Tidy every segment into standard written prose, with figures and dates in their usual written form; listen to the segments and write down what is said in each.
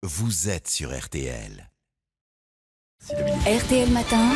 vous êtes sur RTL. RTL Matin,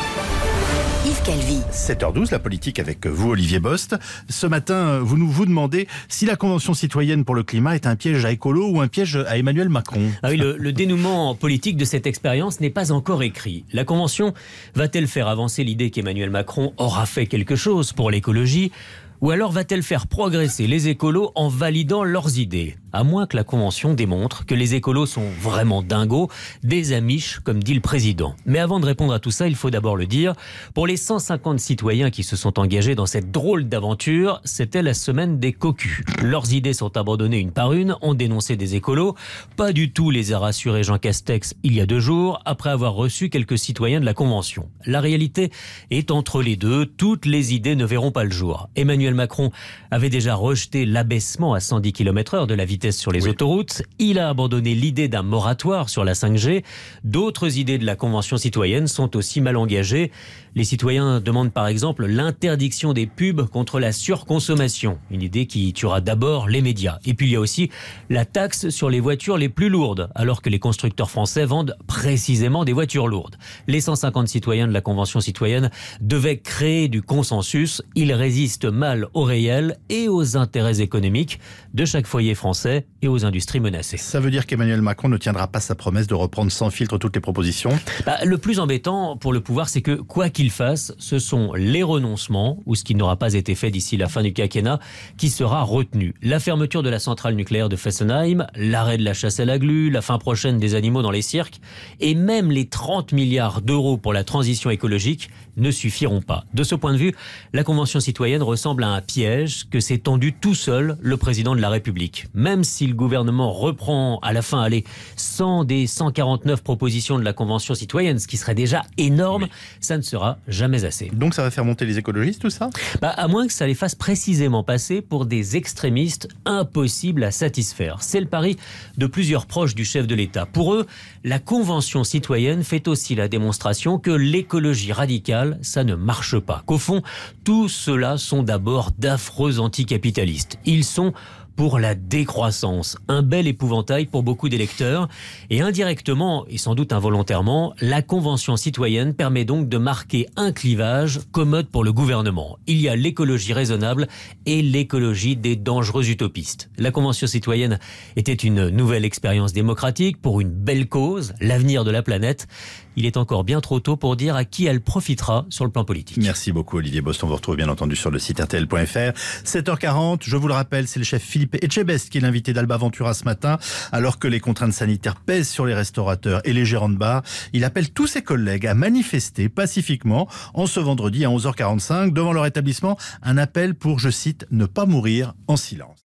Yves Calvi. 7h12, la politique avec vous, Olivier Bost. Ce matin, vous vous demandez si la Convention citoyenne pour le climat est un piège à écolo ou un piège à Emmanuel Macron. Ah oui, le dénouement politique de cette expérience n'est pas encore écrit. La Convention va-t-elle faire avancer l'idée qu'Emmanuel Macron aura fait quelque chose pour l'écologie ? Ou alors va-t-elle faire progresser les écolos en validant leurs idées ? À moins que la Convention démontre que les écolos sont vraiment dingos, des amiches, comme dit le président. Mais avant de répondre à tout ça, il faut d'abord le dire. Pour les 150 citoyens qui se sont engagés dans cette drôle d'aventure, c'était la semaine des cocus. Leurs idées sont abandonnées une par une, ont dénoncé des écolos. Pas du tout, les a rassurés Jean Castex il y a 2 jours, après avoir reçu quelques citoyens de la Convention. La réalité est entre les deux, toutes les idées ne verront pas le jour. Emmanuel Macron avait déjà rejeté l'abaissement à 110 km/h de la vitesse sur les autoroutes. Il a abandonné l'idée d'un moratoire sur la 5G. D'autres idées de la Convention citoyenne sont aussi mal engagées. Les citoyens demandent par exemple l'interdiction des pubs contre la surconsommation. Une idée qui tuera d'abord les médias. Et puis il y a aussi la taxe sur les voitures les plus lourdes, alors que les constructeurs français vendent précisément des voitures lourdes. Les 150 citoyens de la Convention citoyenne devaient créer du consensus. Ils résistent mal au réel et aux intérêts économiques de chaque foyer français et aux industries menacées. Ça veut dire qu'Emmanuel Macron ne tiendra pas sa promesse de reprendre sans filtre toutes les propositions ? Le plus embêtant pour le pouvoir, c'est que quoi qu'il fasse, ce sont les renoncements, ou ce qui n'aura pas été fait d'ici la fin du quinquennat, qui sera retenu. La fermeture de la centrale nucléaire de Fessenheim, l'arrêt de la chasse à la glu, la fin prochaine des animaux dans les cirques, et même les 30 milliards d'euros pour la transition écologique ne suffiront pas. De ce point de vue, la Convention citoyenne ressemble à un piège que s'est tendu tout seul le président de la République. Même si le gouvernement reprend à la fin 100 des 149 propositions de la Convention citoyenne, ce qui serait déjà énorme, ça ne sera jamais assez. Donc ça va faire monter les écologistes, tout ça ? À moins que ça les fasse précisément passer pour des extrémistes impossibles à satisfaire. C'est le pari de plusieurs proches du chef de l'État. Pour eux, la Convention citoyenne fait aussi la démonstration que l'écologie radicale, ça ne marche pas. Qu'au fond, tous ceux-là sont d'abord d'affreux anticapitalistes. Ils sont pour la décroissance, un bel épouvantail pour beaucoup d'électeurs. Et indirectement, et sans doute involontairement, la Convention citoyenne permet donc de marquer un clivage commode pour le gouvernement. Il y a l'écologie raisonnable et l'écologie des dangereux utopistes. La Convention citoyenne était une nouvelle expérience démocratique pour une belle cause, l'avenir de la planète. Il est encore bien trop tôt pour dire à qui elle profitera sur le plan politique. Merci beaucoup Olivier Bost. On vous retrouve bien entendu sur le site rtl.fr. 7h40, je vous le rappelle, c'est le chef Philippe Etchebest qui est l'invité d'Alba Ventura ce matin. Alors que les contraintes sanitaires pèsent sur les restaurateurs et les gérants de bars, il appelle tous ses collègues à manifester pacifiquement en ce vendredi à 11h45 devant leur établissement. Un appel pour, je cite, ne pas mourir en silence.